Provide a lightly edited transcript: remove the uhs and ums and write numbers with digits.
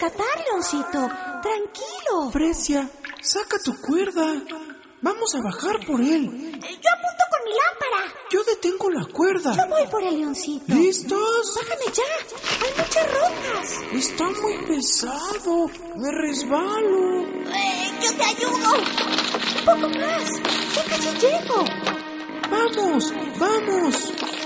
rescatar, Leoncito. Tranquilo. Fresia, saca tu cuerda. Vamos a bajar por él. Yo apunto con mi lámpara. Yo detengo la cuerda. Yo voy por el Leoncito. ¿Listos? Bájame ya. Hay muchas rocas. Está muy pesado. Me resbalo. Yo te ayudo. Un poco más. Ya casi llego. ¡Vamos! ¡Vamos!